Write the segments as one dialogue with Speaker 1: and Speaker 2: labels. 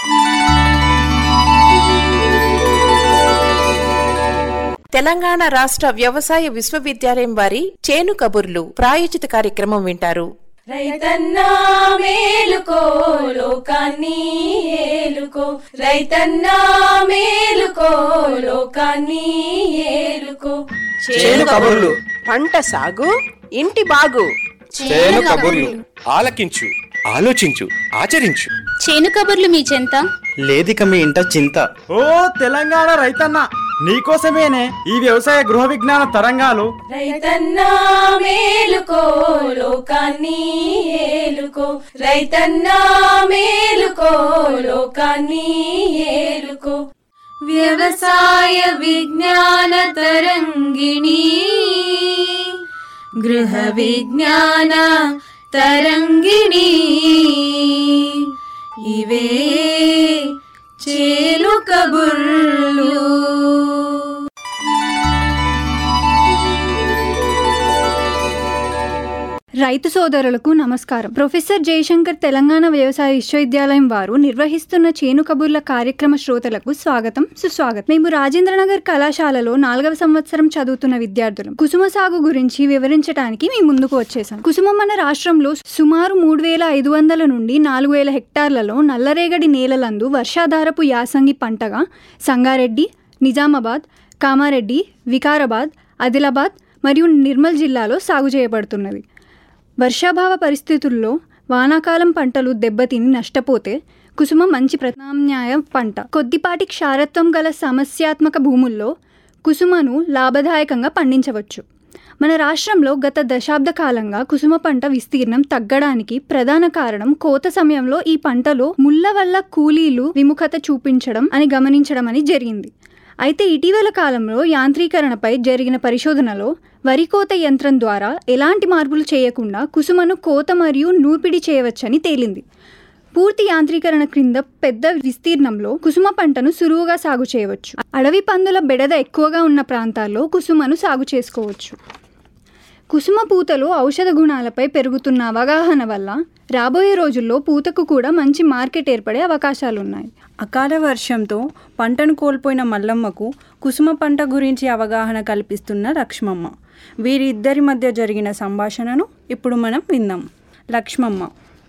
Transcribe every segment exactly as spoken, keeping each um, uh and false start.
Speaker 1: తెలంగాణ రాష్ట్ర వ్యవసాయ విశ్వవిద్యాలయం వారి చేను కబుర్లు ప్రాయోజిత కార్యక్రమం వింటారు.
Speaker 2: రైతన్నా మేలుకో లోకాన్ని ఏలుకో, రైతన్నా మేలుకో లోకాన్ని ఏలుకో.
Speaker 3: చేను కబుర్లు, పంట సాగు ఇంటి బాగు.
Speaker 4: చేను కబుర్లు ఆలకించు, ఆలోచించు, ఆచరించు.
Speaker 5: చేను కబుర్లు మీ చెంత
Speaker 6: లేదిక మీ ఇంట చింత.
Speaker 7: ఓ తెలంగాణ రైతన్న, నీకోసమేనే ఈ వ్యవసాయ గృహ విజ్ఞాన తరంగాలు.
Speaker 2: రైతన్నా మేలుకో లోకాన్ని ఏలుకో, రైతన్నా మేలుకో లోకాన్ని ఏలుకో. వ్యవసాయ విజ్ఞాన తరంగిణి, గృహ విజ్ఞాన తరంగిణి, ఇవే చేను కబుర్లు.
Speaker 8: రైతు సోదరులకు నమస్కారం. ప్రొఫెసర్ జయశంకర్ తెలంగాణ వ్యవసాయ విశ్వవిద్యాలయం వారు నిర్వహిస్తున్న చేను కబుర్ల కార్యక్రమ శ్రోతలకు స్వాగతం, సుస్వాగతం. మేము రాజేంద్రనగర్ కళాశాలలో నాలుగవ సంవత్సరం చదువుతున్న విద్యార్థులం. కుసుమ సాగు గురించి వివరించడానికి మీ ముందుకు వచ్చేసాం. కుసుమం మన రాష్ట్రంలో సుమారు మూడు వేల ఐదు వందల నుండి నాలుగు వేల హెక్టార్లలో నల్లరేగడి నేలలందు వర్షాధారపు యాసంగి పంటగా సంగారెడ్డి, నిజామాబాద్, కామారెడ్డి, వికారాబాద్, ఆదిలాబాద్ మరియు నిర్మల్ జిల్లాలో సాగు చేయబడుతున్నది. వర్షాభావ పరిస్థితుల్లో వానాకాలం పంటలు దెబ్బతిని నష్టపోతే కుసుమ మంచి ప్రత్యామ్నాయ పంట. కొద్దిపాటి క్షారత్వం గల సమస్యాత్మక భూముల్లో కుసుమను లాభదాయకంగా పండించవచ్చు. మన రాష్ట్రంలో గత దశాబ్ద కాలంగా కుసుమ పంట విస్తీర్ణం తగ్గడానికి ప్రధాన కారణం కోత సమయంలో ఈ పంటలో ముళ్ళ వల్ల కూలీలు విముఖత చూపించడం అని గమనించడం అని జరిగింది. అయితే ఇటీవల కాలంలో యాంత్రీకరణపై జరిగిన పరిశోధనలో వరి కోత యంత్రం ద్వారా ఎలాంటి మార్పులు చేయకుండా కుసుమను కోత మరియు నూర్పిడి చేయవచ్చని తేలింది. పూర్తి యాంత్రీకరణ క్రింద పెద్ద విస్తీర్ణంలో కుసుమ పంటను సులువుగా సాగు చేయవచ్చు. అడవి పందుల బెడద ఎక్కువగా ఉన్న ప్రాంతాల్లో కుసుమను సాగు చేసుకోవచ్చు. కుసుమ పూతలో ఔషధ గుణాలపై పెరుగుతున్న అవగాహన వల్ల రాబోయే రోజుల్లో పూతకు కూడా మంచి మార్కెట్ ఏర్పడే అవకాశాలున్నాయి.
Speaker 9: అకాల వర్షంతో పంటను కోల్పోయిన మల్లమ్మకు కుసుమ పంట గురించి అవగాహన కల్పిస్తున్న లక్ష్మమ్మ. వీరిద్దరి మధ్య జరిగిన సంభాషణను ఇప్పుడు మనం విందాం. లక్ష్మమ్మ: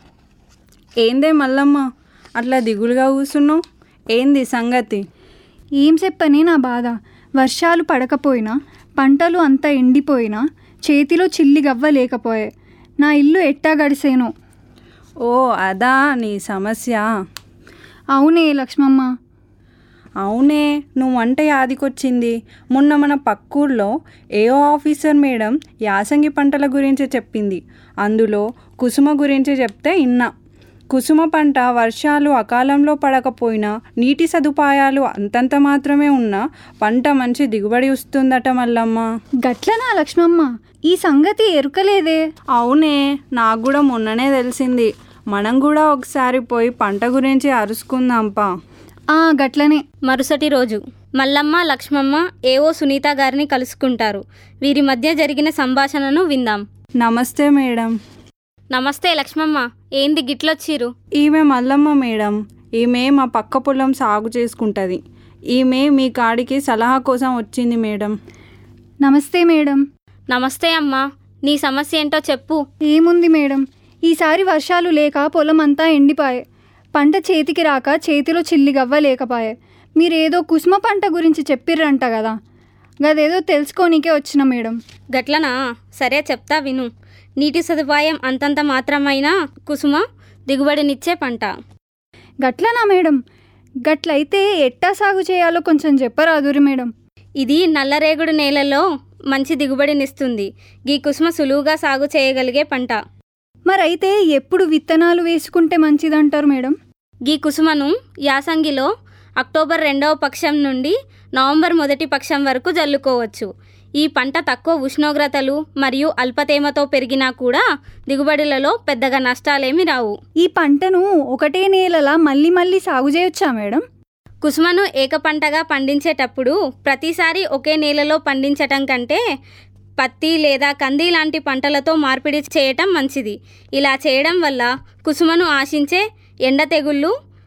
Speaker 9: ఏందే మల్లమ్మ అట్లా దిగులుగా కూసున్నావు, ఏంది సంగతి?
Speaker 8: ఏం చెప్పనే నా బాధ. వర్షాలు పడకపోయినా, పంటలు అంతా ఎండిపోయినా, చేతిలో చిల్లి గవ్వ లేకపోయే. నా ఇల్లు ఎట్టా గడిసేనో.
Speaker 9: ఓ అదా నీ సమస్య?
Speaker 8: అవునే లక్ష్మమ్మ.
Speaker 9: అవునే, నువ్వంటే యాదికొచ్చింది. మొన్న మన పక్కూర్లో ఏఓ ఆఫీసర్ మేడం యాసంగి పంటల గురించి చెప్పింది. అందులో కుసుమ గురించి చెప్తే ఇన్నా. కుసుమ పంట వర్షాలు అకాలంలో పడకపోయినా, నీటి సదుపాయాలు అంతంత మాత్రమే ఉన్నా పంట మంచి దిగుబడి వస్తుందట మల్లమ్మ.
Speaker 8: గట్లనా లక్ష్మమ్మ? ఈ సంగతి ఎరుకలేదే.
Speaker 9: అవునే, నాకు కూడా మొన్ననే తెలిసింది. మనం కూడా ఒకసారి పోయి పంట గురించి అరుసుకుందాంపా.
Speaker 8: ఆ గట్లనే.
Speaker 5: మరుసటి రోజు మల్లమ్మ, లక్ష్మమ్మ ఏవో సునీత గారిని కలుసుకుంటారు. వీరి మధ్య జరిగిన సంభాషణను విందాం.
Speaker 9: నమస్తే మేడం.
Speaker 5: నమస్తే లక్ష్మమ్మ, ఏంది గిట్లొచ్చిరు?
Speaker 9: ఈమె మల్లమ్మ మేడం. ఈమె మా పక్క పొలం సాగు చేసుకుంటుంది. ఈమె మీ కాడికి సలహా కోసం వచ్చింది మేడం.
Speaker 8: నమస్తే మేడం.
Speaker 5: నమస్తే అమ్మా, నీ సమస్య ఏంటో చెప్పు.
Speaker 8: ఏముంది మేడం, ఈసారి వర్షాలు లేక పొలం అంతా ఎండిపాయే. పంట చేతికి రాక చేతిలో చిల్లి గవ్వ లేకపాయే. మీరేదో కుసుమ పంట గురించి చెప్పిర్రంట కదా, గదేదో తెలుసుకోనికే వచ్చిన మేడం.
Speaker 5: గట్లనా? సరే చెప్తా విను. నీటి సదుపాయం అంతంత మాత్రమైనా కుసుమ దిగుబడినిచ్చే పంట.
Speaker 8: గట్లనా మేడం? గట్లయితే ఎట్టా సాగు చేయాలో కొంచెం చెప్పరాదురి మేడం.
Speaker 5: ఇది నల్లరేగుడు నేలలో మంచి దిగుబడినిస్తుంది. గీ కుసుమ సులువుగా సాగు చేయగలిగే పంట.
Speaker 8: మరైతే ఎప్పుడు విత్తనాలు వేసుకుంటే మంచిదంటారు మేడం?
Speaker 5: గీ కుసుమను యాసంగిలో అక్టోబర్ రెండవ పక్షం నుండి నవంబర్ మొదటి పక్షం వరకు జల్లుకోవచ్చు. ఈ పంట తక్కువ ఉష్ణోగ్రతలు మరియు అల్పతేమతో పెరిగినా కూడా దిగుబడులలో పెద్దగా నష్టాలేమి రావు.
Speaker 8: ఈ పంటను ఒకటే నేలలా మళ్ళీ మళ్ళీ సాగు చేయొచ్చా మేడం?
Speaker 5: కుసుమను ఏక పంటగా పండించేటప్పుడు ప్రతిసారి ఒకే నేలలో పండించటం కంటే పత్తి లేదా కంది లాంటి పంటలతో మార్పిడి చేయటం మంచిది. ఇలా చేయడం వల్ల కుసుమను ఆశించే ఎండ తెగుళ్ళు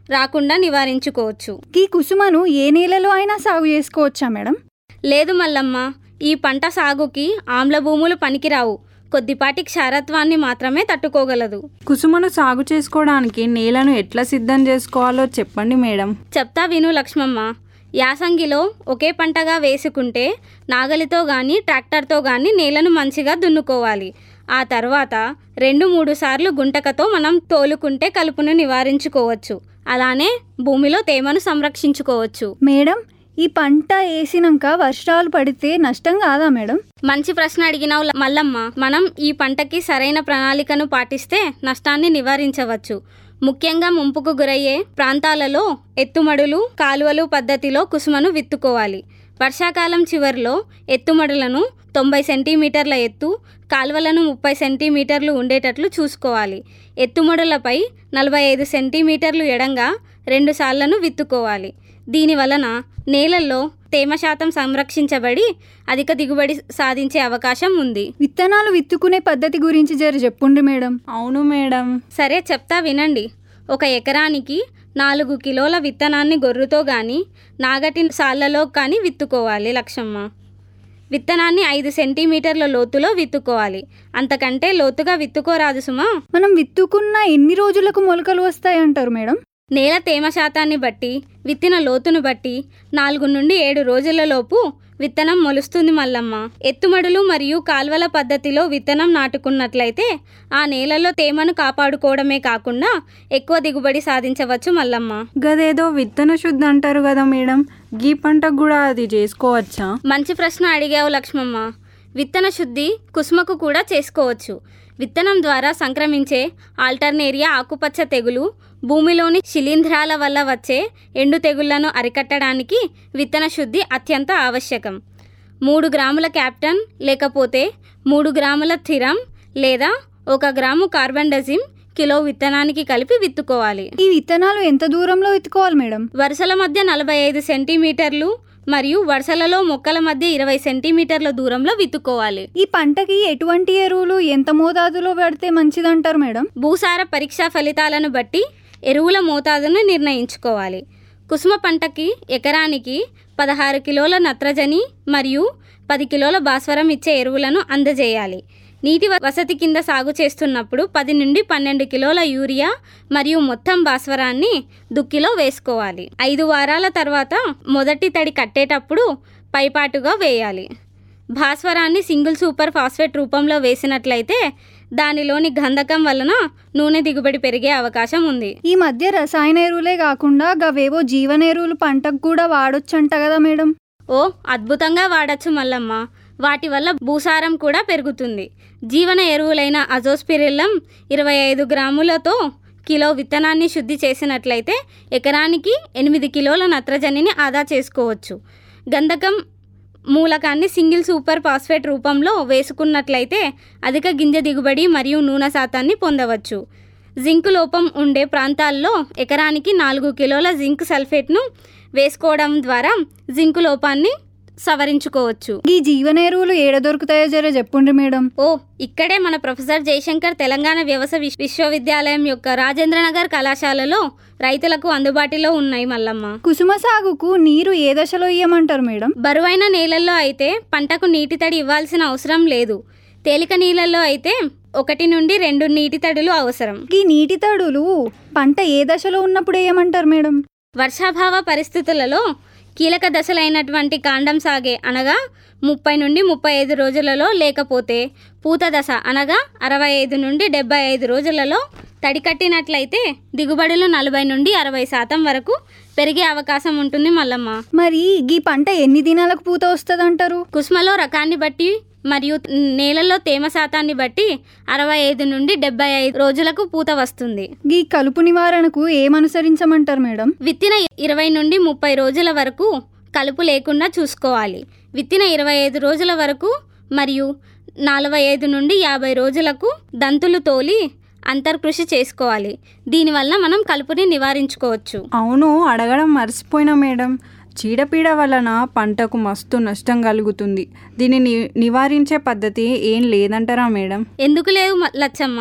Speaker 5: రాకుండా నివారించుకోవచ్చు.
Speaker 8: ఈ కుసుమను ఏ నేలలో అయినా సాగు చేసుకోవచ్చా మేడం?
Speaker 5: లేదు మల్లమ్మ, ఈ పంట సాగుకి ఆమ్ల భూములు పనికిరావు. కొద్దిపాటి క్షారత్వాన్ని మాత్రమే తట్టుకోగలదు.
Speaker 9: కుసుమను సాగు చేసుకోవడానికి నేలను ఎట్లా సిద్ధం చేసుకోవాలో చెప్పండి మేడం.
Speaker 5: చెప్తా విను లక్ష్మమ్మ. యాసంగిలో ఒకే పంటగా వేసుకుంటే నాగలితో కానీ ట్రాక్టర్తో కానీ నేలను మంచిగా దున్నుకోవాలి. ఆ తర్వాత రెండు మూడు సార్లు గుంటకతో మనం తోలుకుంటే కలుపును నివారించుకోవచ్చు. అలానే భూమిలో తేమను సంరక్షించుకోవచ్చు.
Speaker 8: మేడం, ఈ పంట వేసినాక వర్షాలు పడితే నష్టం కాదా మేడం?
Speaker 5: మంచి ప్రశ్న అడిగినావు మల్లమ్మ. మనం ఈ పంటకి సరైన ప్రణాళికను పాటిస్తే నష్టాన్ని నివారించవచ్చు. ముఖ్యంగా ముంపుకు గురయ్యే ప్రాంతాలలో ఎత్తుమడులు, కాలువలు పద్ధతిలో కుసుమను విత్తుకోవాలి. వర్షాకాలం చివరిలో ఎత్తుమడులను తొంభై సెంటీమీటర్ల ఎత్తు, కాలువలను ముప్పై సెంటీమీటర్లు ఉండేటట్లు చూసుకోవాలి. ఎత్తుమడులపై నలభై ఐదు సెంటీమీటర్లు ఎడంగా రెండు సార్లను విత్తుకోవాలి. దీని వలన నేలల్లో తేమ శాతం సంరక్షించబడి అధిక దిగుబడి సాధించే అవకాశం ఉంది.
Speaker 8: విత్తనాలు విత్తుకునే పద్ధతి గురించి జర చెప్పుండ్రి మేడం.
Speaker 9: అవును మేడం.
Speaker 5: సరే చెప్తా వినండి. ఒక ఎకరానికి నాలుగు కిలోల విత్తనాన్ని గొర్రుతో కానీ నాగటి సాళ్లలో కానీ విత్తుకోవాలి లక్ష్మమ్మ. విత్తనాన్ని ఐదు సెంటీమీటర్ల లోతులో విత్తుకోవాలి. అంతకంటే లోతుగా విత్తుకోరాదు సుమా.
Speaker 8: మనం విత్తుకున్న ఎన్ని రోజులకు మొలకలు వస్తాయంటారు మేడం?
Speaker 5: నేల తేమ శాతాన్ని బట్టి, విత్తిన లోతును బట్టి నాలుగు నుండి ఏడు రోజులలోపు విత్తనం మొలుస్తుంది మల్లమ్మ. ఎత్తుమడులు మరియు కాల్వల పద్ధతిలో విత్తనం నాటుకున్నట్లయితే ఆ నేలలో తేమను కాపాడుకోవడమే కాకుండా ఎక్కువ దిగుబడి సాధించవచ్చు మల్లమ్మ.
Speaker 9: గదేదో విత్తన శుద్ధి అంటారు కదా మేడం, గీ పంటకు కూడా అది చేసుకోవచ్చా?
Speaker 5: మంచి ప్రశ్న అడిగావు లక్ష్మమ్మ. విత్తన శుద్ధి కుసుమకు కూడా చేసుకోవచ్చు. విత్తనం ద్వారా సంక్రమించే ఆల్టర్నేరియా ఆకుపచ్చ తెగులు, భూమిలోని శిలీంధ్రాల వల్ల వచ్చే ఎండు తెగుళ్లను అరికట్టడానికి విత్తన శుద్ధి అత్యంత ఆవశ్యకం. మూడు గ్రాముల క్యాప్టన్ లేకపోతే మూడు గ్రాముల థిరం లేదా ఒక గ్రాము కార్బండజిమ్ కిలో విత్తనానికి కలిపి విత్తుకోవాలి.
Speaker 8: ఈ విత్తనాలు ఎంత దూరంలో విత్తుకోవాలి మేడం?
Speaker 5: వరుసల మధ్య నలభై ఐదు సెంటీమీటర్లు మరియు వరుసలలో మొక్కల మధ్య ఇరవై సెంటీమీటర్ల దూరంలో విత్తుకోవాలి.
Speaker 8: ఈ పంటకి ఎటువంటి ఎరువులు ఎంత మోతాదులో పెడితే మంచిదంటారు మేడం?
Speaker 5: భూసార పరీక్షా ఫలితాలను బట్టి ఎరువుల మోతాదును నిర్ణయించుకోవాలి. కుసుమ పంటకి ఎకరానికి పదహారు కిలోల నత్రజని మరియు పది కిలోల భాస్వరం ఇచ్చే ఎరువులను అందజేయాలి. నీటి వసతి కింద సాగు చేస్తున్నప్పుడు పది నుండి పన్నెండు కిలోల యూరియా మరియు మొత్తం భాస్వరాన్ని దుక్కిలో వేసుకోవాలి. ఐదు వారాల తర్వాత మొదటి తడి కట్టేటప్పుడు పైపాటుగా వేయాలి. భాస్వరాన్ని సింగిల్ సూపర్ ఫాస్ఫేట్ రూపంలో వేసినట్లయితే దానిలోని గంధకం వలన నూనె దిగుబడి పెరిగే అవకాశం ఉంది.
Speaker 8: ఈ మధ్య రసాయన ఎరువులే కాకుండా గవేవో జీవన ఎరువులు పంటకు కూడా వాడొచ్చంట కదా మేడం?
Speaker 5: ఓ అద్భుతంగా వాడచ్చు మల్లమ్మ. వాటి వల్ల భూసారం కూడా పెరుగుతుంది. జీవన ఎరువులైన అజోస్పిరిల్లం ఇరవై ఐదు గ్రాములతో కిలో విత్తనాన్ని శుద్ధి చేసినట్లయితే ఎకరానికి ఎనిమిది కిలోల నత్రజనిని ఆదా చేసుకోవచ్చు. గంధకం మూలకాన్ని సింగిల్ సూపర్ ఫాస్ఫేట్ రూపంలో వేసుకున్నట్లయితే అధిక గింజ దిగుబడి మరియు నూనె శాతాన్ని పొందవచ్చు. జింక్ లోపం ఉండే ప్రాంతాల్లో ఎకరానికి నాలుగు కిలోల జింక్ సల్ఫేట్ను వేసుకోవడం ద్వారా జింక్ లోపాన్ని సవరించుకోవచ్చు.
Speaker 8: ఈ జీవన ఎరువులు ఏడ దొరుకుతాయో జర చెప్పుండ్రి మేడం.
Speaker 5: ఓ ఇక్కడే మన ప్రొఫెసర్ జయశంకర్ తెలంగాణ వ్యవసాయ విశ్వవిద్యాలయం యొక్క రాజేంద్రనగర్ కళాశాలలో రైతులకు అందుబాటులో ఉన్నాయి మల్లమ్మ.
Speaker 8: కుసుమ సాగుకు నీరు ఏ దశలో ఇయ్యమంటారు మేడం?
Speaker 5: బరువైన నేలల్లో అయితే పంటకు నీటి తడి ఇవ్వాల్సిన అవసరం లేదు. తేలిక నీళ్ళల్లో అయితే ఒకటి నుండి రెండు నీటి తడులు అవసరం.
Speaker 8: ఈ నీటి తడులు పంట ఏ దశలో ఉన్నప్పుడు వేయమంటారు మేడం?
Speaker 5: వర్షాభావ పరిస్థితులలో కీలక దశలైనటువంటి కాండం సాగే అనగా ముప్పై నుండి ముప్పై ఐదు రోజులలో, లేకపోతే పూత దశ అనగా అరవై ఐదు నుండి డెబ్బై ఐదు రోజులలో తడి కట్టినట్లయితే దిగుబడులు నలభై నుండి అరవై శాతం వరకు పెరిగే అవకాశం ఉంటుంది మల్లమ్మ.
Speaker 8: మరి ఈ పంట ఎన్ని దినాలకు పూత వస్తుంది అంటారు?
Speaker 5: కుసుమలో రకాన్ని బట్టి మరియు నేలలో తేమ శాతాన్ని బట్టి అరవై ఐదు నుండి డెబ్బై ఐదు రోజులకు పూత వస్తుంది.
Speaker 8: ఈ కలుపు నివారణకు ఏమనుసరించమంటారు మేడం?
Speaker 5: విత్తిన ఇరవై నుండి ముప్పై రోజుల వరకు కలుపు లేకుండా చూసుకోవాలి. విత్తిన ఇరవై ఐదు రోజుల వరకు మరియు నలభై ఐదు నుండి యాభై రోజులకు దంతులు తోలి అంతర్కృషి చేసుకోవాలి. దీనివల్ల మనం కలుపుని నివారించుకోవచ్చు.
Speaker 9: అవును, అడగడం మర్చిపోయినా మేడం, చీడపీడ వలన పంటకు మస్తు నష్టం కలుగుతుంది. దీనిని నివారించే పద్ధతి ఏం లేదంటారా మేడం?
Speaker 5: ఎందుకు లేదు లచ్చమ్మ.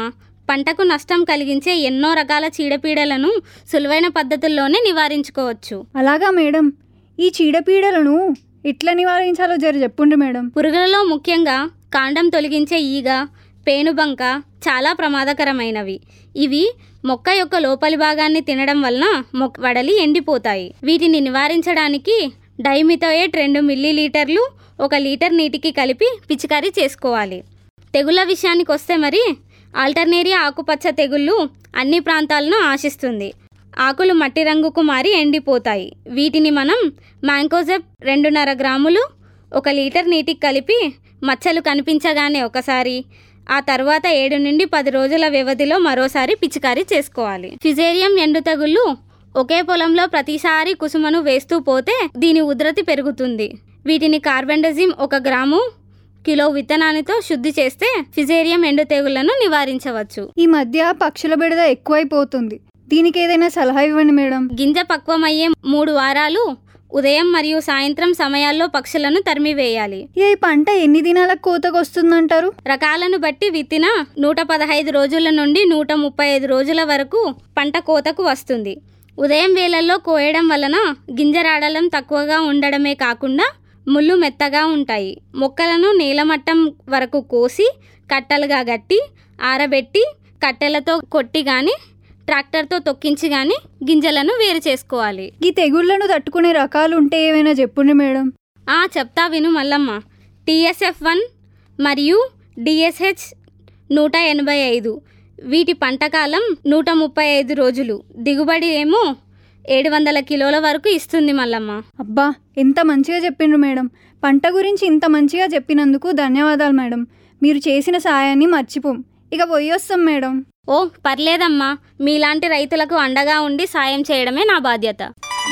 Speaker 5: పంటకు నష్టం కలిగించే ఎన్నో రకాల చీడపీడలను సులువైన పద్ధతుల్లోనే నివారించుకోవచ్చు.
Speaker 8: అలాగా మేడం, ఈ చీడపీడలను ఎట్లా నివారించాలో జర చెప్పుండ్రి మేడం.
Speaker 5: పురుగులలో ముఖ్యంగా కాండం తొలగించే ఈగ, పేనుబంక చాలా ప్రమాదకరమైనవి. ఇవి మొక్క యొక్క లోపలి భాగాన్ని తినడం వలన మొక్క వడలి ఎండిపోతాయి. వీటిని నివారించడానికి డైమిథోయేట్ రెండు మిల్లీ లీటర్లు ఒక లీటర్ నీటికి కలిపి పిచికారీ చేసుకోవాలి. తెగుళ్ళ విషయానికి వస్తే మరి ఆల్టర్నేరియా ఆకుపచ్చ తెగుళ్ళు అన్ని ప్రాంతాలను ఆశిస్తుంది. ఆకులు మట్టి రంగుకు మారి ఎండిపోతాయి. వీటిని మనం మ్యాంకోజెబ్ రెండున్నర గ్రాములు ఒక లీటర్ నీటికి కలిపి మచ్చలు కనిపించగానే ఒకసారి, ఆ తర్వాత ఏడు నుండి పది రోజుల వ్యవధిలో మరోసారి పిచికారీ చేసుకోవాలి. ఫిజేరియం ఎండు తెగుళ్ళు ఒకే పొలంలో ప్రతిసారి కుసుమను వేస్తూ పోతే దీని ఉధృతి పెరుగుతుంది. వీటిని కార్బెండజిమ్ ఒక గ్రాము కిలో విత్తనానితో శుద్ధి చేస్తే ఫిజేరియం ఎండు తెగుళ్లను నివారించవచ్చు.
Speaker 8: ఈ మధ్య పక్షుల బెడద ఎక్కువైపోతుంది, దీనికి ఏదైనా సలహా ఇవ్వండి మేడం.
Speaker 5: గింజ పక్వమయ్యే మూడు వారాలు ఉదయం మరియు సాయంత్రం సమయాల్లో పక్షులను తరిమివేయాలి.
Speaker 8: ఈ పంట ఎన్ని దినాలకు కోతకు వస్తుందంటారు?
Speaker 5: రకాలను బట్టి విత్తిన నూట పదహైదు రోజుల నుండి నూట ముప్పై ఐదు రోజుల వరకు పంట కోతకు వస్తుంది. ఉదయం వేళల్లో కోయడం వలన గింజ రాడలం తక్కువగా ఉండడమే కాకుండా ముళ్ళు మెత్తగా ఉంటాయి. మొక్కలను నేలమట్టం వరకు కోసి కట్టలుగా గట్టి ఆరబెట్టి కట్టెలతో కొట్టి కానీ ట్రాక్టర్తో తొక్కించి కానీ గింజలను వేరు చేసుకోవాలి.
Speaker 8: ఈ తెగుళ్లను తట్టుకునే రకాలు ఉంటే ఏమైనా చెప్పుండి మేడం.
Speaker 5: ఆ చెప్తా విను మల్లమ్మ. టీఎస్ఎఫ్ వన్ మరియు డిఎస్హెచ్ నూట ఎనభై ఐదు వీటి పంటకాలం నూట ముప్పై ఐదు రోజులు, దిగుబడి ఏమో ఏడు వందల కిలోల వరకు ఇస్తుంది మల్లమ్మ.
Speaker 8: అబ్బా, ఎంత మంచిగా చెప్పిండ్రు మేడం. పంట గురించి ఇంత మంచిగా చెప్పినందుకు ధన్యవాదాలు మేడం. మీరు చేసిన సాయాన్ని మర్చిపోం. ఇక పోయొస్తాం మేడం.
Speaker 5: ఓ పర్లేదమ్మా, మీలాంటి రైతులకు అండగా ఉండి సాయం చేయడమే నా బాధ్యత.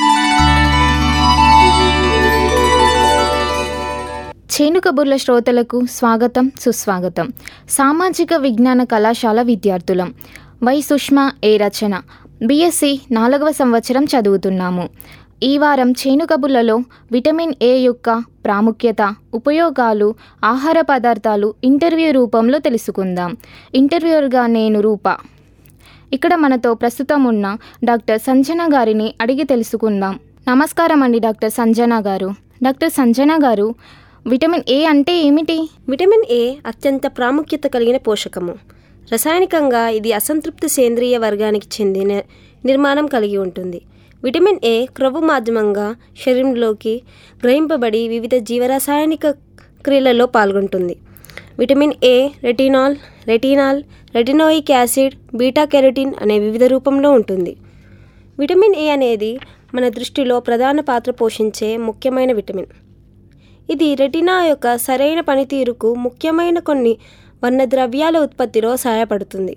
Speaker 10: చేను కబుర్ల శ్రోతలకు స్వాగతం, సుస్వాగతం. సామాజిక విజ్ఞాన కళాశాల విద్యార్థులం. Y Sushma, A Rachana, BSc నాలుగవ సంవత్సరం చదువుతున్నాము. ఈ వారం చేను కబుర్లలో విటమిన్ ఏ యొక్క ప్రాముఖ్యత, ఉపయోగాలు, ఆహార పదార్థాలు ఇంటర్వ్యూ రూపంలో తెలుసుకుందాం. ఇంటర్వ్యూర్గా నేను రూప. ఇక్కడ మనతో ప్రస్తుతం ఉన్న డాక్టర్ సంజన గారిని అడిగి తెలుసుకుందాం. నమస్కారం అండి డాక్టర్ సంజన గారు. డాక్టర్ సంజన గారు, విటమిన్ ఏ అంటే ఏమిటి?
Speaker 11: విటమిన్ ఏ అత్యంత ప్రాముఖ్యత కలిగిన పోషకము. రసాయనికంగా ఇది అసంతృప్త సేంద్రియ వర్గానికి చెందిన నిర్మాణం కలిగి ఉంటుంది. విటమిన్ ఏ క్రొవ్వు మాధ్యమంగా శరీరంలోకి గ్రహింపబడి వివిధ జీవరసాయనిక క్రియలలో పాల్గొంటుంది. Vitamin A retinol, retinol, retinoic acid, beta carotene అనే వివిధ రూపంలో ఉంటుంది. విటమిన్ ఏ అనేది మన దృష్టిలో ప్రధాన పాత్ర పోషించే ముఖ్యమైన విటమిన్. ఇది రెటినా యొక్క సరైన పనితీరుకు ముఖ్యమైన కొన్ని వర్ణద్రవ్యాల ఉత్పత్తిలో సహాయపడుతుంది.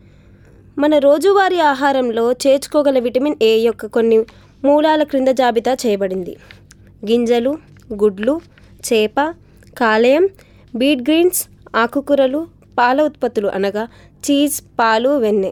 Speaker 11: మన రోజువారీ ఆహారంలో చేర్చుకోగల విటమిన్ ఏ యొక్క కొన్ని మూలాల క్రింద జాబితా చేయబడింది. గింజలు, గుడ్లు, చేప, కాలేయం, బీట్ గ్రీన్స్, ఆకుకూరలు, పాల ఉత్పత్తులు అనగా చీజ్, పాలు, వెన్నె,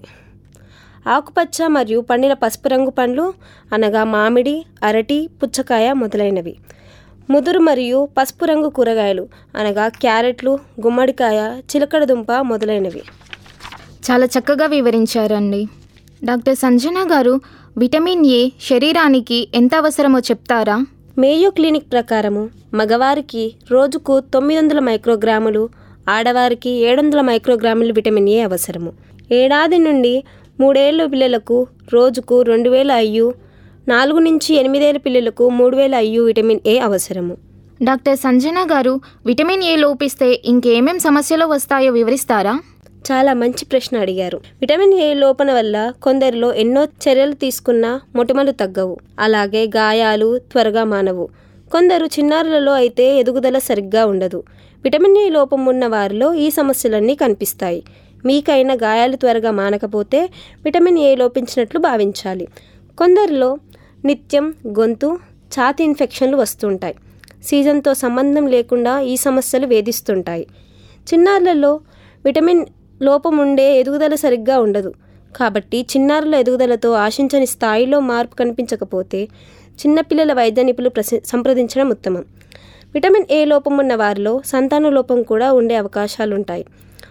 Speaker 11: ఆకుపచ్చ మరియు పండిన పసుపు రంగు పండ్లు అనగా మామిడి, అరటి, పుచ్చకాయ మొదలైనవి, ముదురు మరియు పసుపు రంగు కూరగాయలు అనగా క్యారెట్లు, గుమ్మడికాయ, చిలకడదుంప మొదలైనవి.
Speaker 10: చాలా చక్కగా వివరించారండి. డాక్టర్ సంజన గారు, విటమిన్ ఏ శరీరానికి ఎంత అవసరమో చెప్తారా?
Speaker 11: మేయో క్లినిక్ ప్రకారము మగవారికి రోజుకు తొమ్మిది వందల మైక్రోగ్రాములు, ఆడవారికి ఏడు వందల మైక్రోగ్రాములు విటమిన్ ఏ అవసరము. ఏడాది నుండి మూడేళ్ళ పిల్లలకు రోజుకు రెండు వేల ఐయు, నాలుగు నుంచి ఎనిమిదేళ్ళ పిల్లలకు మూడు వేల ఐయు విటమిన్ ఏ అవసరము.
Speaker 10: డాక్టర్ సంజన గారు, విటమిన్ ఏ లోపిస్తే ఇంకేమేం సమస్యలు వస్తాయో వివరిస్తారా?
Speaker 11: చాలా మంచి ప్రశ్న అడిగారు. విటమిన్ ఏ లోపన వల్ల కొందరిలో ఎన్నో చర్యలు తీసుకున్నా మొటిమలు తగ్గవు, అలాగే గాయాలు త్వరగా మానవు. కొందరు చిన్నారులలో అయితే ఎదుగుదల సరిగ్గా ఉండదు. విటమిన్ ఏ లోపం ఉన్న వారిలో ఈ సమస్యలన్నీ కనిపిస్తాయి. మీకైనా గాయాలు త్వరగా మానకపోతే విటమిన్ ఏ లోపించినట్లు భావించాలి. కొందరిలో నిత్యం గొంతు, ఛాతీ ఇన్ఫెక్షన్లు వస్తుంటాయి. సీజన్తో సంబంధం లేకుండా ఈ సమస్యలు వేధిస్తుంటాయి. చిన్నారులలో విటమిన్ లోపం ఉండే ఎదుగుదల సరిగ్గా ఉండదు. కాబట్టి చిన్నారుల ఎదుగుదలతో ఆశించని స్థాయిలో మార్పు కనిపించకపోతే చిన్నపిల్లల వైద్య నిపుణులు ప్రసి సంప్రదించడం ఉత్తమం. విటమిన్ ఏ లోపం ఉన్న వారిలో సంతాన లోపం కూడా ఉండే అవకాశాలుంటాయి.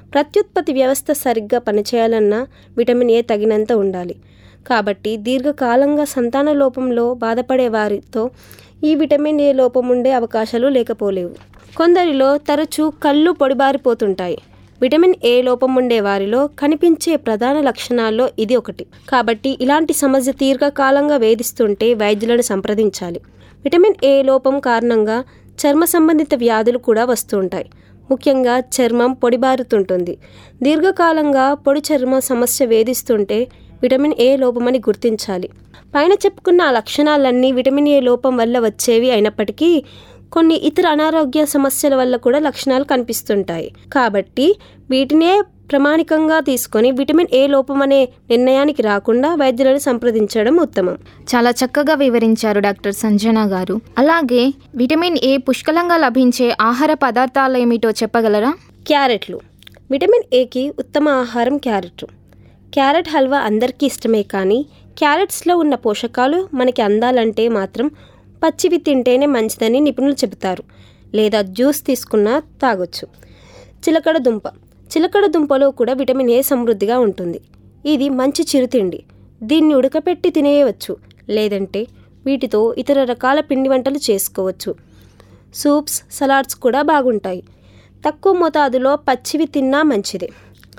Speaker 11: ప్రత్యుత్పత్తి వ్యవస్థ సరిగ్గా పనిచేయాలన్నా విటమిన్ ఏ తగినంత ఉండాలి. కాబట్టి దీర్ఘకాలంగా సంతాన లోపంలో బాధపడే వారితో ఈ విటమిన్ ఏ లోపం ఉండే అవకాశాలు లేకపోలేవు. కొందరిలో తరచూ కళ్ళు పొడిబారిపోతుంటాయి. విటమిన్ ఏ లోపం ఉండే వారిలో కనిపించే ప్రధాన లక్షణాల్లో ఇది ఒకటి. కాబట్టి ఇలాంటి సమస్య దీర్ఘకాలంగా వేధిస్తుంటే వైద్యులను సంప్రదించాలి. విటమిన్ ఏ లోపం కారణంగా చర్మ సంబంధిత వ్యాధులు కూడా వస్తుంటాయి. ముఖ్యంగా చర్మం పొడిబారుతుంటుంది. దీర్ఘకాలంగా పొడి చర్మ సమస్య వేధిస్తుంటే విటమిన్ ఏ లోపమని గుర్తించాలి. పైన చెప్పుకున్న లక్షణాలన్నీ విటమిన్ ఏ లోపం వల్ల వచ్చేవి అయినప్పటికీ కొన్ని ఇతర అనారోగ్య సమస్యల వల్ల కూడా లక్షణాలు కనిపిస్తుంటాయి. కాబట్టి వీటినే ప్రామాణికంగా తీసుకొని విటమిన్ ఏ లోపం అనే నిర్ణయానికి రాకుండా వైద్యులను సంప్రదించడం ఉత్తమం.
Speaker 10: చాలా చక్కగా వివరించారు డాక్టర్ సంజన గారు. అలాగే విటమిన్ ఏ పుష్కలంగా లభించే ఆహార పదార్థాలు ఏమిటో చెప్పగలరా?
Speaker 11: క్యారెట్లు. విటమిన్ ఏకి ఉత్తమ ఆహారం క్యారెట్. క్యారెట్ హల్వా అందరికీ ఇష్టమే, కానీ క్యారెట్స్లో ఉన్న పోషకాలు మనకి అందాలంటే మాత్రం పచ్చివి తింటేనే మంచిదని నిపుణులు చెబుతారు. లేదా జ్యూస్ తీసుకున్నా తాగొచ్చు. చిలకడ దుంప. చిలకడ దుంపలో కూడా విటమిన్ ఏ సమృద్ధిగా ఉంటుంది. ఇది మంచి చిరుతిండి. దీన్ని ఉడకపెట్టి తినేయవచ్చు, లేదంటే వీటితో ఇతర రకాల పిండి వంటలు చేసుకోవచ్చు. సూప్స్, సలాడ్స్ కూడా బాగుంటాయి. తక్కువ మోతాదులో పచ్చివి తిన్నా మంచిదే.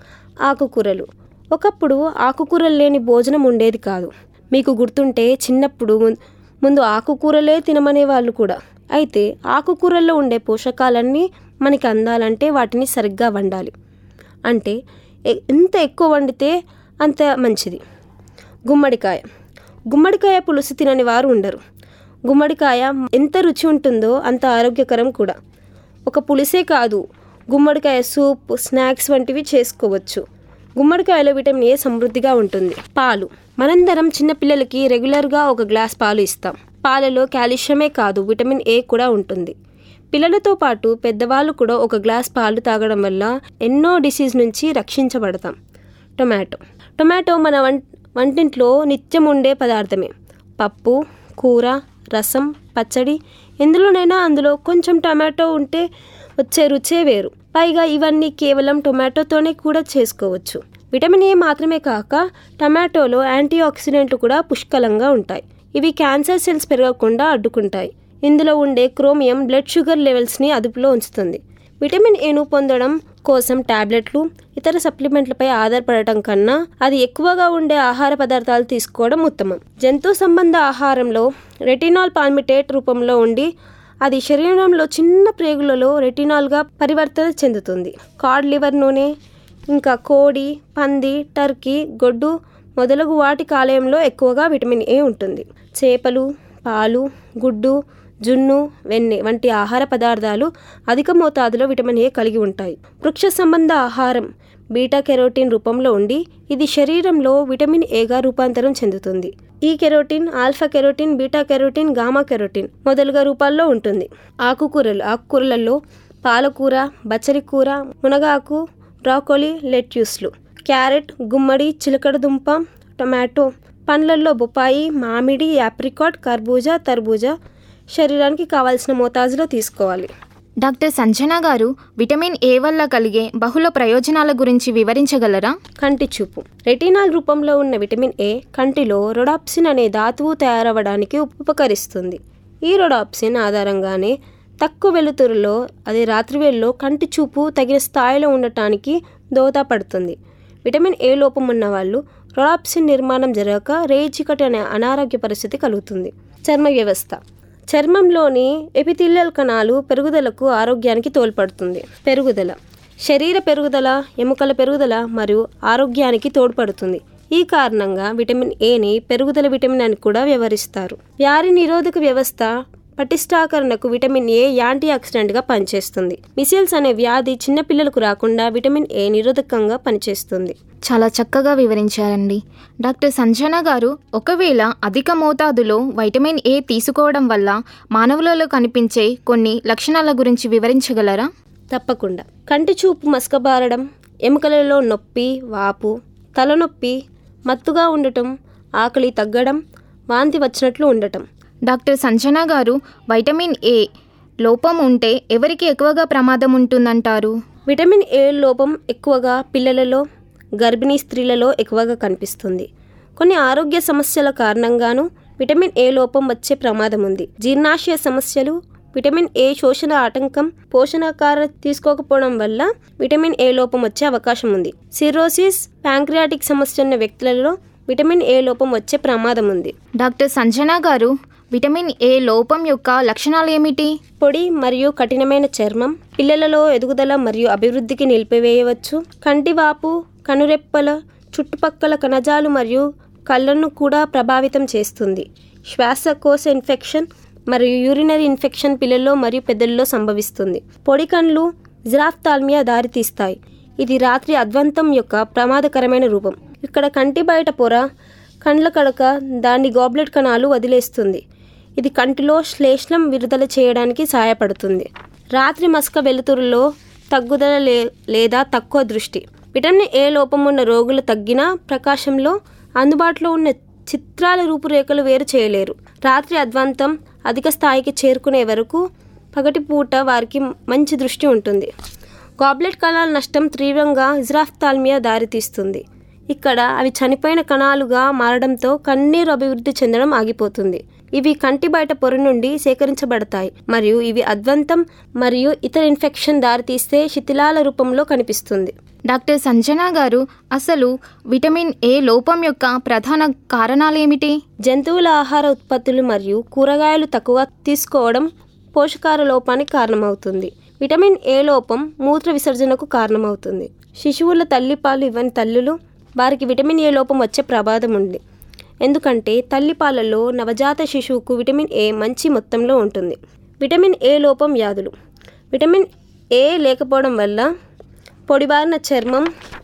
Speaker 11: ఆకుకూరలు. ఒకప్పుడు ఆకుకూరలు లేని భోజనం ఉండేది కాదు. మీకు గుర్తుంటే చిన్నప్పుడు ముందు ఆకుకూరలే తినమనే వాళ్ళు కూడా. అయితే ఆకుకూరల్లో ఉండే పోషకాలన్నీ మనకి అందాలంటే వాటిని సరిగ్గా వండాలి. అంటే ఎంత ఎక్కువ వండితే అంత మంచిది. గుమ్మడికాయ. గుమ్మడికాయ పులుసు తినని వారు ఉండరు. గుమ్మడికాయ ఎంత రుచి ఉంటుందో అంత ఆరోగ్యకరం కూడా. ఒక పులుసే కాదు, గుమ్మడికాయ సూప్, స్నాక్స్ వంటివి చేసుకోవచ్చు. గుమ్మడికాయలో విటమిన్ ఏ సమృద్ధిగా ఉంటుంది. పాలు. మనందరం చిన్నపిల్లలకి రెగ్యులర్గా ఒక గ్లాస్ పాలు ఇస్తాం. పాలలో కాల్షియమే కాదు, విటమిన్ ఏ కూడా ఉంటుంది. పిల్లలతో పాటు పెద్దవాళ్ళు కూడా ఒక గ్లాస్ పాలు తాగడం వల్ల ఎన్నో డిసీజ్ నుంచి రక్షించబడతాం. టొమాటో. టొమాటో మన వం వంటింట్లో నిత్యం ఉండే పదార్థమే. పప్పు, కూర, రసం, పచ్చడి ఎందులోనైనా అందులో కొంచెం టొమాటో ఉంటే వచ్చే రుచే వేరు. పైగా ఇవన్నీ కేవలం టొమాటోతోనే కూడా చేసుకోవచ్చు. విటమిన్ ఏ మాత్రమే కాక టొమాటోలో యాంటీ ఆక్సిడెంట్లు కూడా పుష్కలంగా ఉంటాయి. ఇవి క్యాన్సర్ సెల్స్ పెరగకుండా అడ్డుకుంటాయి. ఇందులో ఉండే క్రోమియం బ్లడ్ షుగర్ లెవెల్స్ని అదుపులో ఉంచుతుంది. విటమిన్ ఏను పొందడం కోసం టాబ్లెట్లు, ఇతర సప్లిమెంట్లపై ఆధారపడటం కన్నా అది ఎక్కువగా ఉండే ఆహార పదార్థాలు తీసుకోవడం ఉత్తమం. జంతు సంబంధ ఆహారంలో రెటినాల్ పాల్మిటేట్ రూపంలో ఉండి అది శరీరంలో చిన్న ప్రేగులలో రెటినాల్గా పరివర్తన చెందుతుంది. కాడ్ లివర్ నూనె, ఇంకా కోడి, పంది, టర్కీ, గొడ్డు మొదలగు వాటి కాలేయంలో ఎక్కువగా విటమిన్ ఏ ఉంటుంది. చేపలు, పాలు, గుడ్డు, జున్ను, వెన్నె వంటి ఆహార పదార్థాలు అధిక మోతాదులో విటమిన్ ఏ కలిగి ఉంటాయి. వృక్ష సంబంధ ఆహారం బీటా కెరోటిన్ రూపంలో ఉండి ఇది శరీరంలో విటమిన్ ఏగా రూపాంతరం చెందుతుంది. ఈ carotene alpha carotene, beta carotene, gamma carotene మొదలుగా రూపాల్లో ఉంటుంది. ఆకుకూరలు. ఆకుకూరలలో పాలకూర, బచ్చలి కూర, మునగాకు, బ్రాకోలీ, లెట్యూస్లు. క్యారెట్, గుమ్మడి, చిలకడదుంప, టొమాటో. పండ్లల్లో బొప్పాయి, మామిడి, యాప్రికాట్, కర్బూజా, తర్బూజా శరీరానికి కావాల్సిన మోతాజులో తీసుకోవాలి.
Speaker 10: డాక్టర్ సంజన గారు, విటమిన్ ఏ వల్ల కలిగే బహుళ ప్రయోజనాల గురించి వివరించగలరా?
Speaker 11: కంటి చూపు. రెటినాల్ రూపంలో ఉన్న విటమిన్ ఏ కంటిలో రొడాప్సిన్ అనే ధాతువు తయారవడానికి ఉపకరిస్తుంది. ఈ రొడాప్సిన్ ఆధారంగానే తక్కువ వెలుతురులో, అదే రాత్రివేళలో కంటి చూపు తగిన స్థాయిలో ఉండటానికి దోహదపడుతుంది. విటమిన్ ఏ లోపం ఉన్న వాళ్ళు రొడాప్సిన్ నిర్మాణం జరగక రేచికటి అనే అనారోగ్య పరిస్థితి కలుగుతుంది. చర్మ వ్యవస్థ. చర్మంలోని ఎపిథీలియల్ కణాలు పెరుగుదలకు ఆరోగ్యానికి తోడ్పడుతుంది. పెరుగుదల. శరీర పెరుగుదల, ఎముకల పెరుగుదల మరియు ఆరోగ్యానికి తోడ్పడుతుంది. ఈ కారణంగా విటమిన్ ఏని పెరుగుదల విటమిన్ అని కూడా వ్యవహరిస్తారు. వ్యాధి నిరోధక వ్యవస్థ పటిష్టాకరణకు విటమిన్ ఏ యాంటీ ఆక్సిడెంట్గా పనిచేస్తుంది. మిసిల్స్ అనే వ్యాధి చిన్నపిల్లలకు రాకుండా విటమిన్ ఏ నిరోధకంగా పనిచేస్తుంది.
Speaker 10: చాలా చక్కగా వివరించారండి. డాక్టర్ సంజన గారు, ఒకవేళ అధిక మోతాదులో వైటమిన్ ఏ తీసుకోవడం వల్ల మానవులలో కనిపించే కొన్ని లక్షణాల గురించి వివరించగలరా?
Speaker 11: తప్పకుండా. కంటి చూపు మసకబారడం, ఎముకలలో నొప్పి, వాపు, తలనొప్పి, మత్తుగా ఉండటం, ఆకలి తగ్గడం, వాంతి వచ్చినట్లు ఉండటం.
Speaker 10: డాక్టర్ సంజన గారు, వైటమిన్ ఏ లోపం ఉంటే ఎవరికి ఎక్కువగా ప్రమాదం ఉంటుందంటారు?
Speaker 11: విటమిన్ ఏ లోపం ఎక్కువగా పిల్లలలో, గర్భిణీ స్త్రీలలో ఎక్కువగా కనిపిస్తుంది. కొన్ని ఆరోగ్య సమస్యల కారణంగాను విటమిన్ ఏ లోపం వచ్చే ప్రమాదం ఉంది. జీర్ణాశయ సమస్యలు, విటమిన్ ఏ శోషణ ఆటంకం, పోషకాహారం తీసుకోకపోవడం వల్ల విటమిన్ ఏ లోపం వచ్చే అవకాశం ఉంది. సిరోసిస్, ప్యాంక్రియాటిక్ సమస్య ఉన్న వ్యక్తులలో విటమిన్ ఏ లోపం వచ్చే ప్రమాదం ఉంది.
Speaker 10: డాక్టర్ సంజన గారు, విటమిన్ ఏ లోపం యొక్క లక్షణాలు ఏమిటి?
Speaker 11: పొడి మరియు కఠినమైన చర్మం, పిల్లలలో ఎదుగుదల మరియు అభివృద్ధికి నిలిపివేయవచ్చు. కంటివాపు, కనురెప్పల చుట్టుపక్కల కణజాలు మరియు కళ్ళను కూడా ప్రభావితం చేస్తుంది. శ్వాసకోశ ఇన్ఫెక్షన్ మరియు యూరినరీ ఇన్ఫెక్షన్ పిల్లల్లో మరియు పెద్దల్లో సంభవిస్తుంది. పొడి కండ్లు జిరాఫ్థాల్మియా దారితీస్తాయి. ఇది రాత్రి అద్వంతం యొక్క ప్రమాదకరమైన రూపం. ఇక్కడ కంటి బయట పొర, కండ్ల కడక దాని గాబ్లెట్ కణాలు వదిలేస్తుంది. ఇది కంటిలో శ్లేష్మం విడుదల చేయడానికి సహాయపడుతుంది. రాత్రి మసక వెలుతురులో తగ్గుదల లే లేదా తక్కువ దృష్టి. విటమిన్ ఏ లోపం ఉన్న రోగులు తగ్గిన ప్రకాశంలో అందుబాటులో ఉన్న చిత్రాల రూపురేఖలు వేరు చేయలేరు. రాత్రి అద్వంతం అధిక స్థాయికి చేరుకునే వరకు పగటిపూట వారికి మంచి దృష్టి ఉంటుంది. గాబ్లెట్ కణాల నష్టం తీవ్రంగా జిరాఫ్థాల్మియా దారితీస్తుంది. ఇక్కడ అవి చనిపోయిన కణాలుగా మారడంతో కన్నీరు అభివృద్ధి చెందడం ఆగిపోతుంది. ఇవి కంటి బయట పొర నుండి సేకరించబడతాయి మరియు ఇవి అద్వంతం మరియు ఇతర ఇన్ఫెక్షన్ దారితీస్తే శిథిలాల రూపంలో కనిపిస్తుంది.
Speaker 10: డాక్టర్ సంజన గారు, అసలు విటమిన్ ఏ లోపం యొక్క ప్రధాన కారణాలు ఏమిటి?
Speaker 11: జంతువుల ఆహార ఉత్పత్తులు మరియు కూరగాయలు తక్కువ తీసుకోవడం పోషకాహార లోపానికి కారణమవుతుంది. విటమిన్ ఏ లోపం మూత్ర విసర్జనకు కారణమవుతుంది. శిశువుల తల్లిపాలు ఇవ్వని తల్లులు వారికి విటమిన్ ఏ లోపం వచ్చే ప్రమాదం ఉంది. ఎందుకంటే తల్లిపాలలో నవజాత శిశువుకు విటమిన్ ఏ మంచి మొత్తంలో ఉంటుంది. విటమిన్ ఏ లోపం వ్యాధులు. విటమిన్ ఏ లేకపోవడం వల్ల పొడిబారిన చర్మం,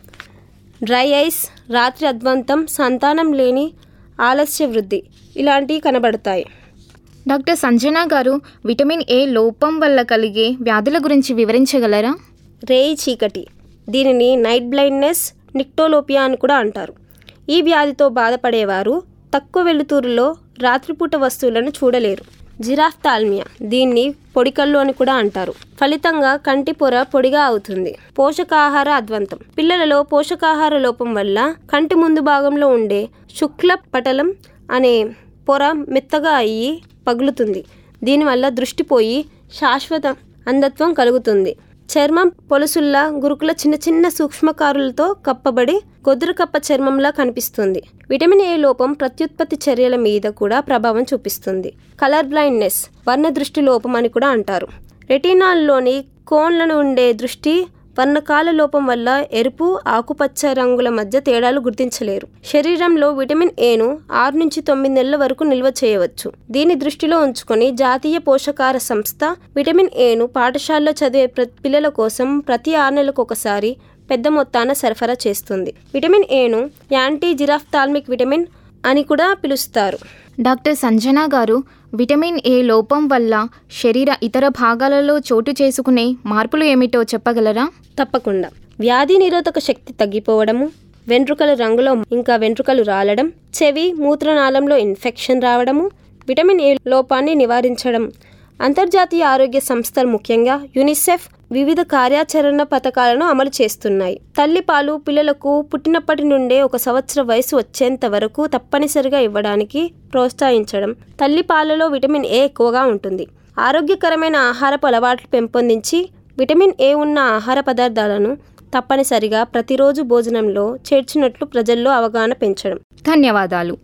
Speaker 11: డ్రై ఐస్, రాత్రి అద్వంతం, సంతానం లేని ఆలస్య వృద్ధి ఇలాంటివి కనబడతాయి.
Speaker 10: డాక్టర్ సంజన గారు, విటమిన్ ఏ లోపం వల్ల కలిగే వ్యాధుల గురించి వివరించగలరా?
Speaker 11: రేయి చీకటి, దీనిని నైట్ బ్లైండ్నెస్, నిక్టోలోపియా అని కూడా అంటారు. ఈ వ్యాధితో బాధపడేవారు తక్కువ వెలుతురులో రాత్రిపూట వస్తువులను చూడలేరు. జిరాఫ్థాల్మియా, దీన్ని పొడికళ్ళు అని కూడా అంటారు. ఫలితంగా కంటి పొర పొడిగా అవుతుంది. పోషకాహార అద్వంతం, పిల్లలలో పోషకాహార లోపం వల్ల కంటి ముందు భాగంలో ఉండే శుక్ల పటలం అనే పొర మెత్తగా అయ్యి పగులుతుంది. దీనివల్ల దృష్టిపోయి శాశ్వత అంధత్వం కలుగుతుంది. చర్మం పొలుసుల్లా గురుకుల చిన్న చిన్న సూక్ష్మకారులతో కప్పబడి గొద్దురకప్ప చర్మంలా కనిపిస్తుంది. విటమిన్ ఏ లోపం ప్రత్యుత్పత్తి చర్యల మీద కూడా ప్రభావం చూపిస్తుంది. కలర్ బ్లైండ్నెస్, వర్ణ దృష్టి లోపం అని కూడా అంటారు. రెటినాల్లోని కోన్లను ఉండే దృష్టి వర్ణకాల లోపం వల్ల ఎరుపు, ఆకుపచ్చ రంగుల మధ్య తేడాలు గుర్తించలేరు. శరీరంలో విటమిన్ ఏను ఆరు నుంచి తొమ్మిది నెలల వరకు నిల్వ చేయవచ్చు. దీన్ని దృష్టిలో ఉంచుకొని జాతీయ పోషకాహార సంస్థ విటమిన్ ఏను పాఠశాలలో చదివే పిల్లల కోసం ప్రతి ఆరు నెలలకు ఒకసారి పెద్ద మొత్తాన సరఫరా చేస్తుంది. విటమిన్ ఏను యాంటీ జిరాఫ్థాల్మిక్ విటమిన్ అని కూడా పిలుస్తారు.
Speaker 10: డాక్టర్ సంజన గారు, విటమిన్ ఏ లోపం వల్ల శరీర ఇతర భాగాలలో చోటు చేసుకునే మార్పులు ఏమిటో చెప్పగలరా?
Speaker 11: తప్పకుండా. వ్యాధి నిరోధక శక్తి తగ్గిపోవడము, వెంట్రుకల రంగులో ఇంకా వెంట్రుకలు రాలడం, చెవి మూత్రనాళంలో ఇన్ఫెక్షన్ రావడము, విటమిన్ ఏ లోపాన్ని నివారించడం. అంతర్జాతీయ ఆరోగ్య సంస్థలు ముఖ్యంగా యూనిసెఫ్ వివిధ కార్యాచరణ పథకాలను అమలు చేస్తున్నాయి. తల్లిపాలు పిల్లలకు పుట్టినప్పటి నుండే ఒక సంవత్సర వయసు వచ్చేంత వరకు తప్పనిసరిగా ఇవ్వడానికి ప్రోత్సహించడం. తల్లిపాలలో విటమిన్ ఏ ఎక్కువగా ఉంటుంది. ఆరోగ్యకరమైన ఆహారపు అలవాట్లు పెంపొందించి విటమిన్ ఏ ఉన్న ఆహార పదార్థాలను తప్పనిసరిగా ప్రతిరోజు భోజనంలో చేర్చినట్లు ప్రజల్లో అవగాహన పెంచడం.
Speaker 10: ధన్యవాదాలు.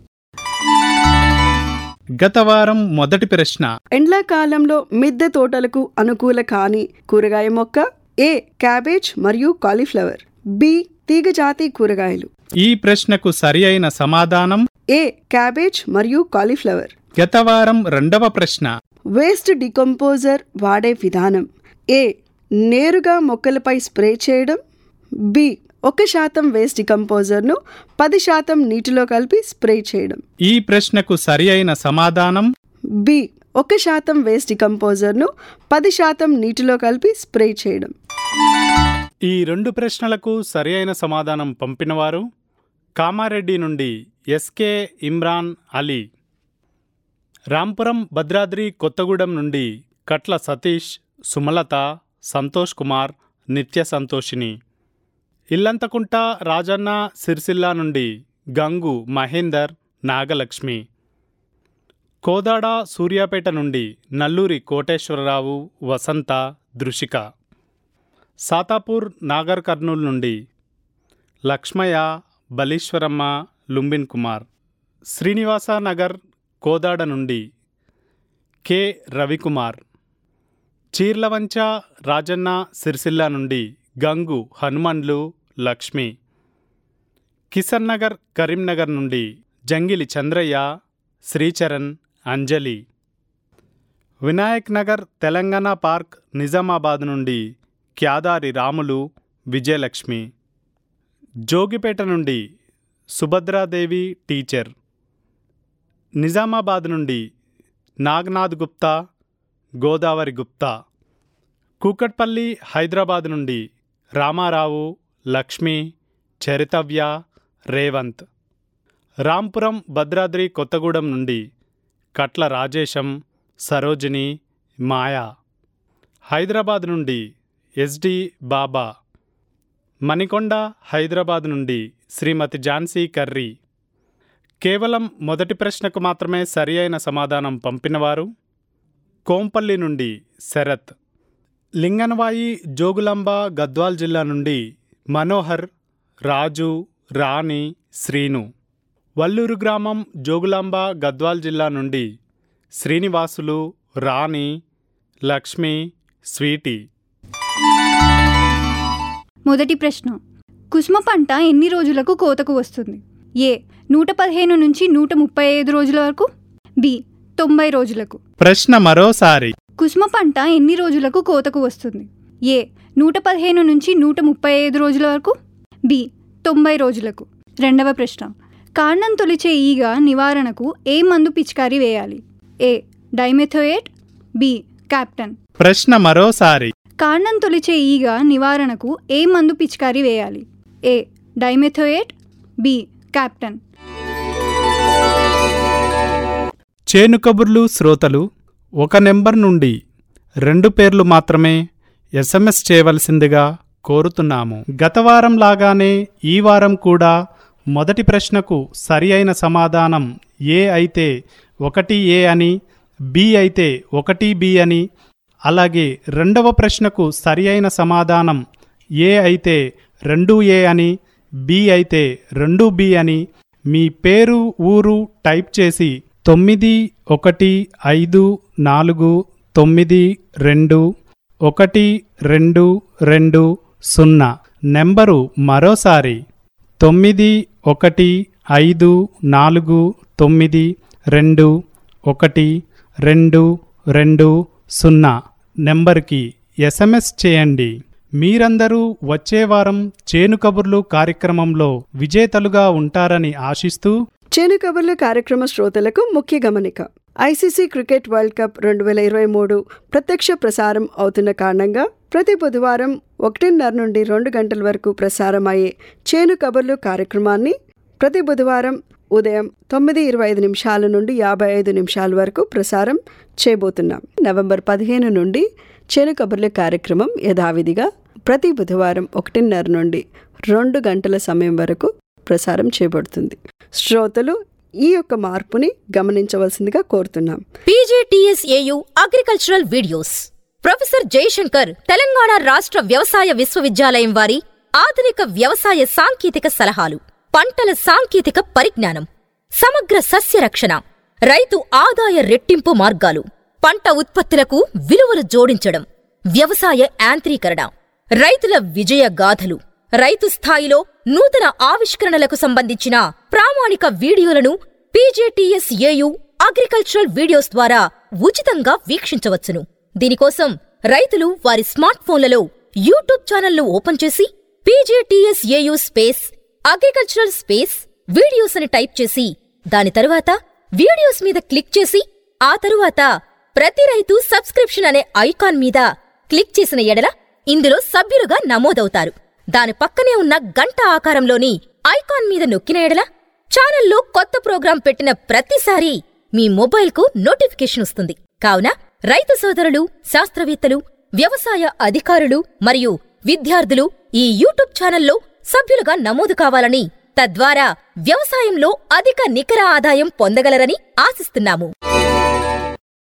Speaker 12: గత వారం మొదటి ప్రశ్న.
Speaker 3: ఎండాకాలంలో మిద్దె తోటలకు అనుకూల కాని కూరగాయ మొక్క. ఏ క్యాబేజ్ మరియు కాలీఫ్లవర్. బి తీగజాతి కూరగాయలు.
Speaker 12: ఈ ప్రశ్నకు సరి అయిన సమాధానం
Speaker 3: ఏ క్యాబేజ్ మరియు కాలీఫ్లవర్.
Speaker 12: గత వారం రెండవ ప్రశ్న.
Speaker 3: వేస్ట్ డికంపోజర్ వాడే విధానం. ఏ నేరుగా మొక్కలపై స్ప్రే చేయడం. బి ఒక శాతం వేస్ట్ డికంపోజర్ను పది శాతం నీటిలో కలిపి స్ప్రే చేయడం.
Speaker 12: ఈ ప్రశ్నకు సరి అయిన సమాధానం
Speaker 3: బి ఒక శాతం వేస్ట్ డికంపోజర్ను పది శాతం నీటిలో కలిపి స్ప్రే చేయడం.
Speaker 12: ఈ రెండు ప్రశ్నలకు సరి అయిన సమాధానం పంపినవారు కామారెడ్డి నుండి ఎస్కే ఇమ్రాన్ అలీ, రాంపురం భద్రాద్రి కొత్తగూడెం నుండి కట్ల సతీష్, సుమలత, సంతోష్ కుమార్, నిత్య సంతోషిని. ఇల్లంతకుంట రాజన్న సిరిసిల్ల నుండి గంగు మహేందర్ నాగలక్ష్మి. కోదాడ సూర్యాపేట నుండి నల్లూరి కోటేశ్వరరావు వసంత దృషిక. సాతాపూర్ నాగర్ కర్నూల్ నుండి లక్ష్మయ్య బలీశ్వరమ్మ లుంబిన్ కుమార్. శ్రీనివాస నగర్ కోదాడ నుండి కె రవికుమార్. చీర్లవంచ రాజన్న సిరిసిల్ల నుండి గంగు హనుమండ్లు లక్ష్మి. కిషన్ నగర్ కరీంనగర్ నుండి జంగిలి చంద్రయ్య శ్రీచరణ్ అంజలి. వినాయక్ నగర్ తెలంగాణ పార్క్ నిజామాబాద్ నుండి క్యాదారి రాములు విజయలక్ష్మి. జోగిపేట నుండి సుభద్రాదేవి టీచర్. నిజామాబాద్ నుండి నాగనాథ్ గుప్తా గోదావరి గుప్తా. కూకట్పల్లి హైదరాబాద్ నుండి రామారావు లక్ష్మి చరితవ్య రేవంత్. రాంపురం భద్రాద్రి కొత్తగూడెం నుండి కట్ల రాజేశం సరోజిని మాయా. హైదరాబాద్ నుండి ఎస్డి బాబా. మణికొండ హైదరాబాద్ నుండి శ్రీమతి ఝాన్సీ కర్రీ. కేవలం మొదటి ప్రశ్నకు మాత్రమే సరి అయిన సమాధానం పంపినవారు కోంపల్లి నుండి శరత్. లింగనవాయి జోగులాంబ గద్వాల్ జిల్లా నుండి మనోహర్ రాజు రాణి శ్రీను. వల్లూరు గ్రామం జోగులాంబ గద్వాల్ జిల్లా నుండి శ్రీనివాసులు రాణి లక్ష్మి స్వీటీ.
Speaker 8: మొదటి ప్రశ్న, కుసుమ పంట ఎన్ని రోజులకు కోతకు వస్తుంది? ఏ నూట పదిహేను నుంచి నూట ముప్పై ఐదు రోజుల వరకు, బి తొంభై రోజులకు.
Speaker 12: ప్రశ్న మరోసారి.
Speaker 8: కుసుమ పంట ఎన్ని రోజులకు కోతకు వస్తుంది? ఏ నూట పదిహేను నుంచి నూట ముప్పై ఐదు రోజుల వరకు, బి తొంభై రోజులకు. రెండవ ప్రశ్న, కాండం తొలిచే ఈగ నివారణకు ఏ మందు పిచికారీ వేయాలి? A dimethoate, B captan.
Speaker 12: ప్రశ్న మరోసారి.
Speaker 8: కాండం తొలిచే ఈగ నివారణకు ఏ మందు పిచికారీ వేయాలి? A dimethoate, B captan.
Speaker 12: చేను కబుర్లు శ్రోతలు ఒక నెంబర్ నుండి రెండు పేర్లు మాత్రమే ఎస్ఎంఎస్ చేయవలసిందిగా కోరుతున్నాము. గత వారం లాగానే ఈ వారం కూడా మొదటి ప్రశ్నకు సరి అయిన సమాధానం ఏ అయితే ఒకటి ఏ అని, బి అయితే ఒకటి బి అని, అలాగే రెండవ ప్రశ్నకు సరి అయిన సమాధానం ఏ అయితే రెండు ఏ అని, బి అయితే రెండు బి అని మీ పేరు ఊరు టైప్ చేసి తొమ్మిది ఒకటి ఐదు నాలుగు తొమ్మిది రెండు ఒకటి రెండు రెండు సున్నా నెంబరు మరోసారి తొమ్మిది ఒకటి ఐదు నాలుగు తొమ్మిది రెండు ఒకటి రెండు రెండు సున్నా నెంబర్కి ఎస్ఎంఎస్ చేయండి. మీరందరూ వచ్చే వారం చేను కబుర్లు కార్యక్రమంలో విజేతలుగా ఉంటారని ఆశిస్తూ
Speaker 3: చేను కబుర్లు కార్యక్రమ శ్రోతలకు ముఖ్య గమనిక. ఐసీసీ క్రికెట్ వరల్డ్ కప్ రెండు వేల ఇరవై మూడు ప్రత్యక్ష ప్రసారం అవుతున్న కారణంగా ప్రతి బుధవారం ఒకటిన్నర నుండి రెండు గంటల వరకు ప్రసారం అయ్యే చేను కబుర్లు కార్యక్రమాన్ని ప్రతి బుధవారం ఉదయం తొమ్మిది ఇరవై ఐదు నిమిషాల నుండి యాభై ఐదు నిమిషాల వరకు ప్రసారం చేయబోతున్నాం. నవంబర్ పదిహేను నుండి చేను కబుర్ల కార్యక్రమం యథావిధిగా ప్రతి బుధవారం ఒకటిన్నర నుండి రెండు గంటల సమయం వరకు ప్రసారం చేయబడుతుంది. శ్రోతలు ఈ యొక్క మార్పుని గమనించవలసిందిగా కోరుతున్నాం.
Speaker 13: PJTSAU agricultural videos. Professor Jayashankar Telangana రాష్ట్ర వ్యవసాయ విశ్వవిద్యాలయం వారి ఆధునిక వ్యవసాయ సాంకేతిక సలహాలు, పంటల సాంకేతిక పరిజ్ఞానం, సమగ్ర సస్య రక్షణ, రైతు ఆదాయ రెట్టింపు మార్గాలు, పంట ఉత్పత్తులకు విలువలు జోడించడం, వ్యవసాయ యాంత్రీకరణ, రైతుల విజయ గాథలు, రైతు స్థాయిలో నూతన ఆవిష్కరణలకు సంబంధించిన ప్రామాణిక వీడియోలను పీజేటీఎస్ఏయు అగ్రికల్చరల్ వీడియోస్ ద్వారా ఉచితంగా వీక్షించవచ్చును. దీనికోసం రైతులు వారి స్మార్ట్ ఫోన్లలో యూట్యూబ్ ఛానల్ను ఓపెన్ చేసి PJTSAU space agricultural space videos అని టైప్ చేసి దాని తరువాత వీడియోస్ మీద క్లిక్ చేసి ఆ తరువాత ప్రతి రైతు సబ్స్క్రిప్షన్ అనే ఐకాన్ మీద క్లిక్ చేసిన ఎడల ఇందులో సభ్యులుగా నమోదవుతారు. దాని పక్కనే ఉన్న గంట ఆకారంలోని ఐకాన్ మీద నొక్కిన ఎడల ఛానల్లో కొత్త ప్రోగ్రాం పెట్టిన ప్రతిసారి మీ మొబైల్కు నోటిఫికేషన్ వస్తుంది. కావున రైతు సోదరులు, శాస్త్రవేత్తలు, వ్యవసాయ అధికారులు మరియు విద్యార్థులు ఈ యూట్యూబ్ ఛానల్లో సభ్యులుగా నమోదు కావాలని, తద్వారా వ్యవసాయంలో అధిక నికర ఆదాయం పొందగలరని ఆశిస్తున్నాము.